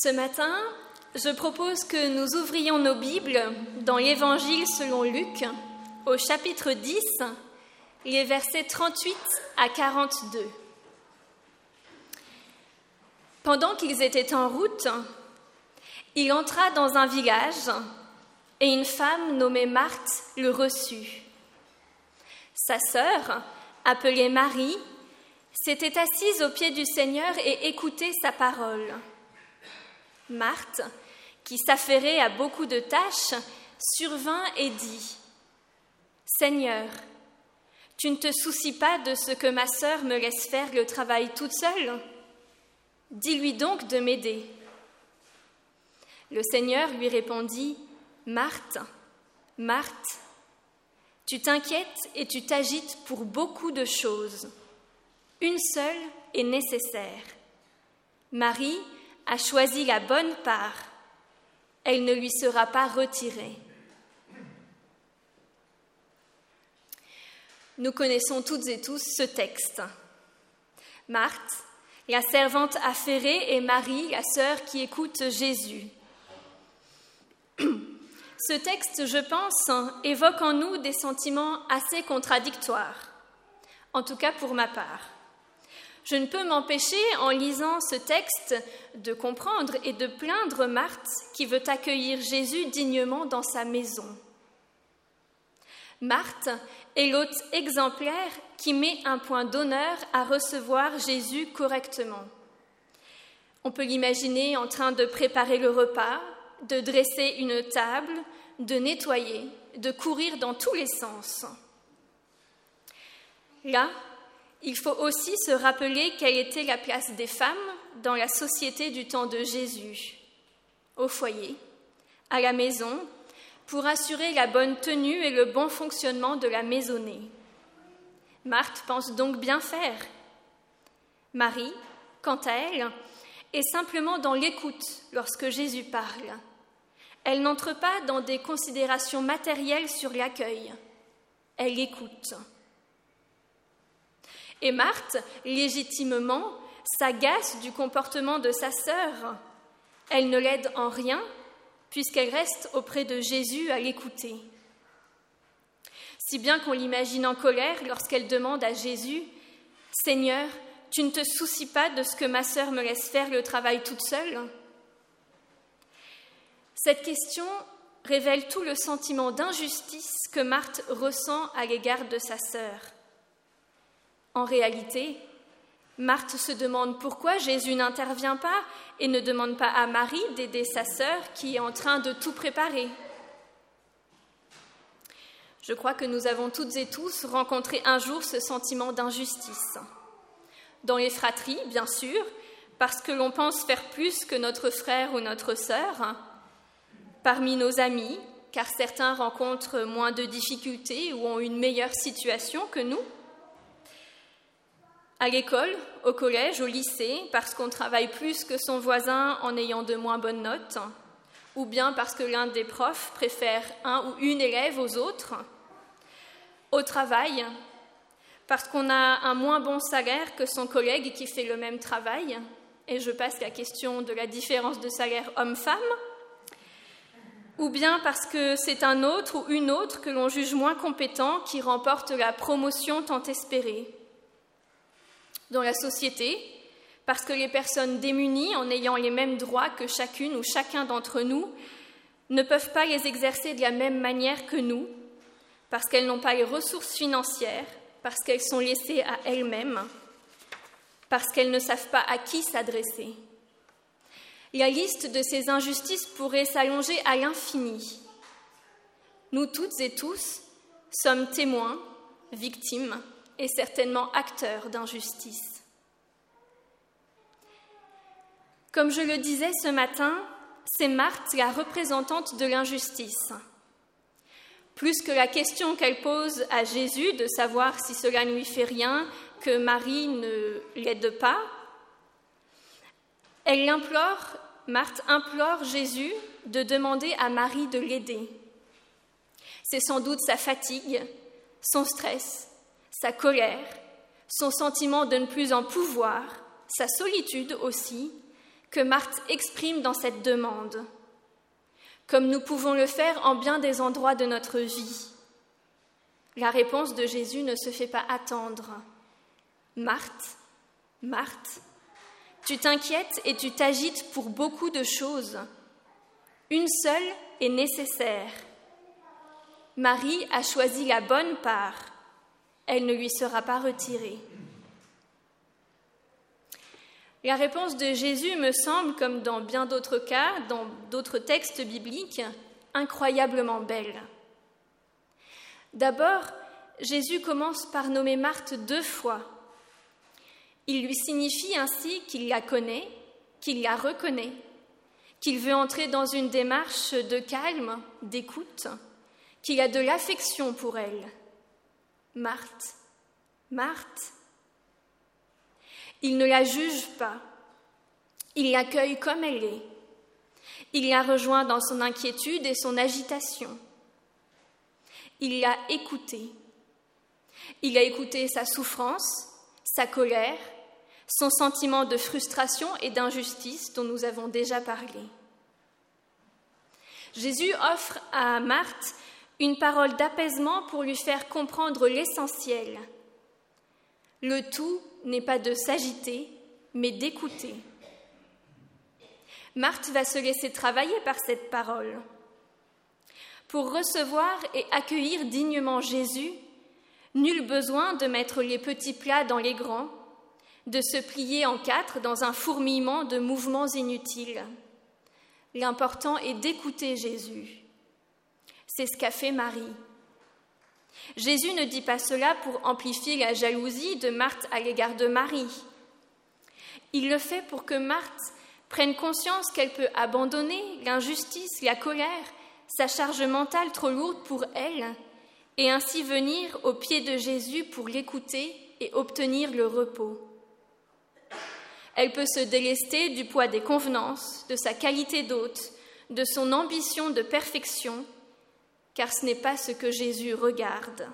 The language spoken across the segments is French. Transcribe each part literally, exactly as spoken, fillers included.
Ce matin, je propose que nous ouvrions nos Bibles dans l'Évangile selon Luc, au chapitre dix, les versets trente-huit à quarante-deux. Pendant qu'ils étaient en route, il entra dans un village et une femme nommée Marthe le reçut. Sa sœur, appelée Marie, s'était assise aux pieds du Seigneur et écoutait sa parole. Marthe, qui s'affairait à beaucoup de tâches, survint et dit : « Seigneur, tu ne te soucies pas de ce que ma sœur me laisse faire le travail toute seule ? Dis-lui donc de m'aider. » Le Seigneur lui répondit : « Marthe, Marthe, tu t'inquiètes et tu t'agites pour beaucoup de choses. Une seule est nécessaire. Marie a choisi la bonne part. Elle ne lui sera pas retirée. » Nous connaissons toutes et tous ce texte. Marthe, la servante affairée, et Marie, la sœur qui écoute Jésus. Ce texte, je pense, évoque en nous des sentiments assez contradictoires, en tout cas pour ma part. Je ne peux m'empêcher, en lisant ce texte, de comprendre et de plaindre Marthe qui veut accueillir Jésus dignement dans sa maison. Marthe est l'hôte exemplaire qui met un point d'honneur à recevoir Jésus correctement. On peut l'imaginer en train de préparer le repas, de dresser une table, de nettoyer, de courir dans tous les sens. Là, il faut aussi se rappeler quelle était la place des femmes dans la société du temps de Jésus, au foyer, à la maison, pour assurer la bonne tenue et le bon fonctionnement de la maisonnée. Marthe pense donc bien faire. Marie, quant à elle, est simplement dans l'écoute lorsque Jésus parle. Elle n'entre pas dans des considérations matérielles sur l'accueil. Elle écoute. Et Marthe, légitimement, s'agace du comportement de sa sœur. Elle ne l'aide en rien, puisqu'elle reste auprès de Jésus à l'écouter. Si bien qu'on l'imagine en colère lorsqu'elle demande à Jésus : « Seigneur, tu ne te soucies pas de ce que ma sœur me laisse faire le travail toute seule ?» Cette question révèle tout le sentiment d'injustice que Marthe ressent à l'égard de sa sœur. En réalité, Marthe se demande pourquoi Jésus n'intervient pas et ne demande pas à Marie d'aider sa sœur qui est en train de tout préparer. Je crois que nous avons toutes et tous rencontré un jour ce sentiment d'injustice. Dans les fratries, bien sûr, parce que l'on pense faire plus que notre frère ou notre sœur. Parmi nos amis, car certains rencontrent moins de difficultés ou ont une meilleure situation que nous. À l'école, au collège, au lycée, parce qu'on travaille plus que son voisin en ayant de moins bonnes notes, ou bien parce que l'un des profs préfère un ou une élève aux autres. Au travail, parce qu'on a un moins bon salaire que son collègue qui fait le même travail, et je passe la question de la différence de salaire homme-femme, ou bien parce que c'est un autre ou une autre que l'on juge moins compétent qui remporte la promotion tant espérée. Dans la société, parce que les personnes démunies, en ayant les mêmes droits que chacune ou chacun d'entre nous, ne peuvent pas les exercer de la même manière que nous, parce qu'elles n'ont pas les ressources financières, parce qu'elles sont laissées à elles-mêmes, parce qu'elles ne savent pas à qui s'adresser. La liste de ces injustices pourrait s'allonger à l'infini. Nous toutes et tous sommes témoins, victimes, et certainement acteur d'injustice. Comme je le disais ce matin, c'est Marthe la représentante de l'injustice. Plus que la question qu'elle pose à Jésus de savoir si cela ne lui fait rien, que Marie ne l'aide pas, elle implore, Marthe implore Jésus de demander à Marie de l'aider. C'est sans doute sa fatigue, son stress, sa colère, son sentiment de ne plus en pouvoir, sa solitude aussi, que Marthe exprime dans cette demande, comme nous pouvons le faire en bien des endroits de notre vie. La réponse de Jésus ne se fait pas attendre. « Marthe, Marthe, tu t'inquiètes et tu t'agites pour beaucoup de choses. Une seule est nécessaire. Marie a choisi la bonne part. Elle ne lui sera pas retirée. » La réponse de Jésus me semble, comme dans bien d'autres cas, dans d'autres textes bibliques, incroyablement belle. D'abord, Jésus commence par nommer Marthe deux fois. Il lui signifie ainsi qu'il la connaît, qu'il la reconnaît, qu'il veut entrer dans une démarche de calme, d'écoute, qu'il a de l'affection pour elle. Marthe, Marthe. Il ne la juge pas, il l'accueille comme elle est. Il la rejoint dans son inquiétude et son agitation. Il l'a écoutée. Il a écouté sa souffrance, sa colère, son sentiment de frustration et d'injustice dont nous avons déjà parlé. Jésus offre à Marthe une parole d'apaisement pour lui faire comprendre l'essentiel. Le tout n'est pas de s'agiter, mais d'écouter. Marthe va se laisser travailler par cette parole. Pour recevoir et accueillir dignement Jésus, nul besoin de mettre les petits plats dans les grands, de se plier en quatre dans un fourmillement de mouvements inutiles. L'important est d'écouter Jésus. C'est ce qu'a fait Marie. Jésus ne dit pas cela pour amplifier la jalousie de Marthe à l'égard de Marie. Il le fait pour que Marthe prenne conscience qu'elle peut abandonner l'injustice, la colère, sa charge mentale trop lourde pour elle, et ainsi venir aux pieds de Jésus pour l'écouter et obtenir le repos. Elle peut se délester du poids des convenances, de sa qualité d'hôte, de son ambition de perfection, car ce n'est pas ce que Jésus regarde.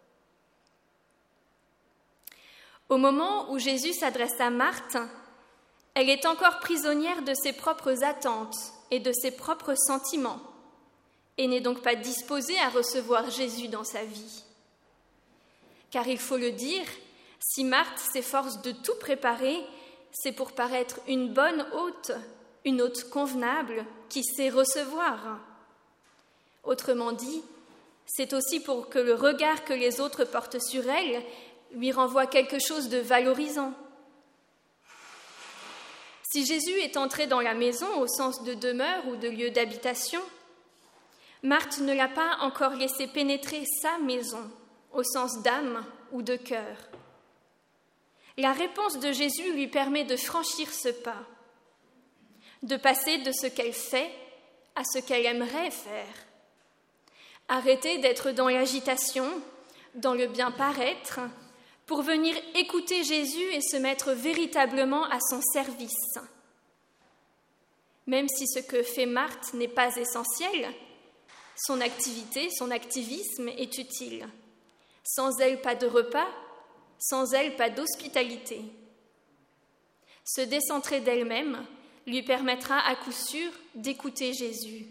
Au moment où Jésus s'adresse à Marthe, elle est encore prisonnière de ses propres attentes et de ses propres sentiments, et n'est donc pas disposée à recevoir Jésus dans sa vie. Car il faut le dire, si Marthe s'efforce de tout préparer, c'est pour paraître une bonne hôte, une hôte convenable qui sait recevoir. Autrement dit, c'est aussi pour que le regard que les autres portent sur elle lui renvoie quelque chose de valorisant. Si Jésus est entré dans la maison au sens de demeure ou de lieu d'habitation, Marthe ne l'a pas encore laissé pénétrer sa maison au sens d'âme ou de cœur. La réponse de Jésus lui permet de franchir ce pas, de passer de ce qu'elle fait à ce qu'elle aimerait faire. Arrêter d'être dans l'agitation, dans le bien paraître, pour venir écouter Jésus et se mettre véritablement à son service. Même si ce que fait Marthe n'est pas essentiel, son activité, son activisme est utile. Sans elle, pas de repas, sans elle, pas d'hospitalité. Se décentrer d'elle-même lui permettra à coup sûr d'écouter Jésus.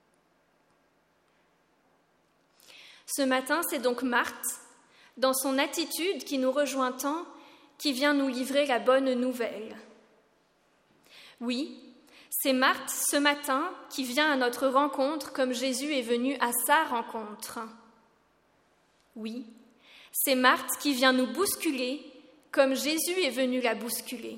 Ce matin, c'est donc Marthe, dans son attitude qui nous rejoint tant, qui vient nous livrer la bonne nouvelle. Oui, c'est Marthe, ce matin, qui vient à notre rencontre comme Jésus est venu à sa rencontre. Oui, c'est Marthe qui vient nous bousculer comme Jésus est venu la bousculer.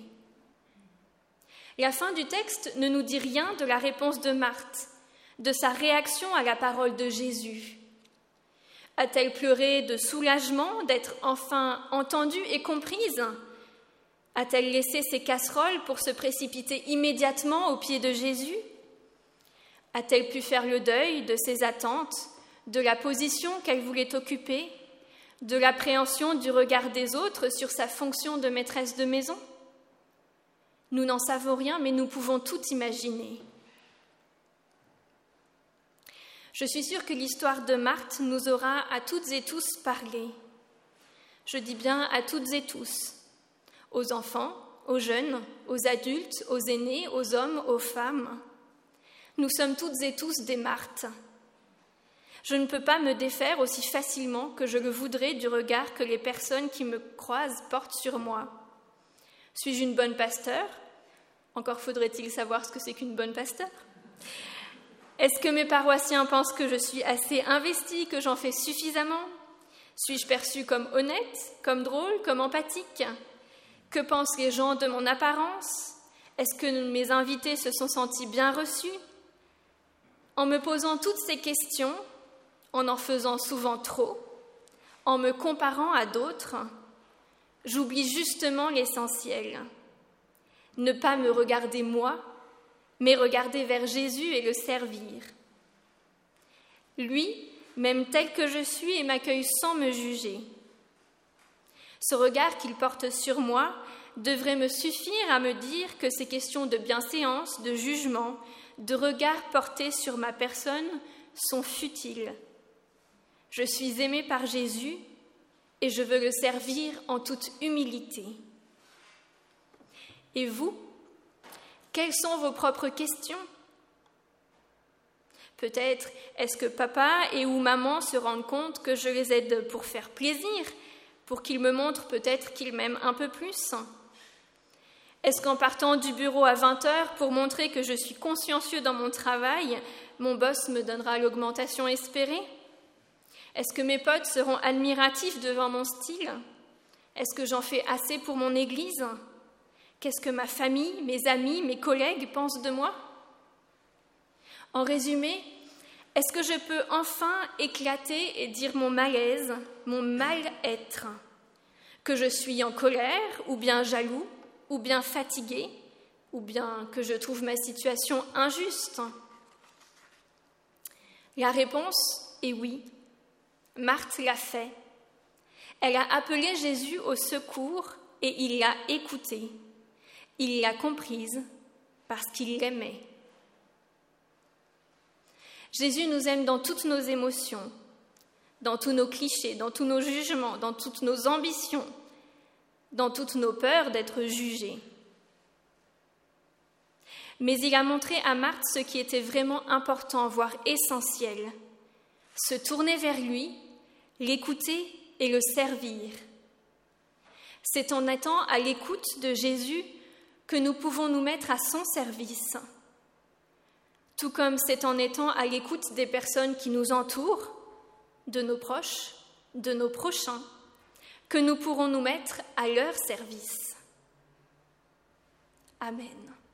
La fin du texte ne nous dit rien de la réponse de Marthe, de sa réaction à la parole de Jésus. A-t-elle pleuré de soulagement d'être enfin entendue et comprise ? A-t-elle laissé ses casseroles pour se précipiter immédiatement aux pieds de Jésus ? A-t-elle pu faire le deuil de ses attentes, de la position qu'elle voulait occuper, de l'appréhension du regard des autres sur sa fonction de maîtresse de maison ? Nous n'en savons rien, mais nous pouvons tout imaginer. Je suis sûre que l'histoire de Marthe nous aura à toutes et tous parlé. Je dis bien à toutes et tous, aux enfants, aux jeunes, aux adultes, aux aînés, aux hommes, aux femmes. Nous sommes toutes et tous des Marthes. Je ne peux pas me défaire aussi facilement que je le voudrais du regard que les personnes qui me croisent portent sur moi. Suis-je une bonne pasteur ? Encore faudrait-il savoir ce que c'est qu'une bonne pasteur. Est-ce que mes paroissiens pensent que je suis assez investie, que j'en fais suffisamment ? Suis-je perçue comme honnête, comme drôle, comme empathique ? Que pensent les gens de mon apparence ? Est-ce que mes invités se sont sentis bien reçus ? En me posant toutes ces questions, en en faisant souvent trop, en me comparant à d'autres, j'oublie justement l'essentiel. Ne pas me regarder moi, mais regarder vers Jésus et le servir. Lui m'aime tel que je suis et m'accueille sans me juger. Ce regard qu'il porte sur moi devrait me suffire à me dire que ces questions de bienséance, de jugement, de regard porté sur ma personne sont futiles. Je suis aimée par Jésus et je veux le servir en toute humilité. Et vous, quelles sont vos propres questions ? Peut-être est-ce que papa et ou maman se rendent compte que je les aide pour faire plaisir, pour qu'ils me montrent peut-être qu'ils m'aiment un peu plus ? Est-ce qu'en partant du bureau à vingt heures pour montrer que je suis consciencieux dans mon travail, mon boss me donnera l'augmentation espérée ? Est-ce que mes potes seront admiratifs devant mon style ? Est-ce que j'en fais assez pour mon église ? Qu'est-ce que ma famille, mes amis, mes collègues pensent de moi ? En résumé, est-ce que je peux enfin éclater et dire mon malaise, mon mal-être ? Que je suis en colère, ou bien jaloux, ou bien fatiguée, ou bien que je trouve ma situation injuste ? La réponse est oui. Marthe l'a fait. Elle a appelé Jésus au secours et il l'a écoutée. Il l'a comprise parce qu'il l'aimait. Jésus nous aime dans toutes nos émotions, dans tous nos clichés, dans tous nos jugements, dans toutes nos ambitions, dans toutes nos peurs d'être jugés. Mais il a montré à Marthe ce qui était vraiment important, voire essentiel, se tourner vers lui, l'écouter et le servir. C'est en étant à l'écoute de Jésus que nous pouvons nous mettre à son service, tout comme c'est en étant à l'écoute des personnes qui nous entourent, de nos proches, de nos prochains, que nous pourrons nous mettre à leur service. Amen.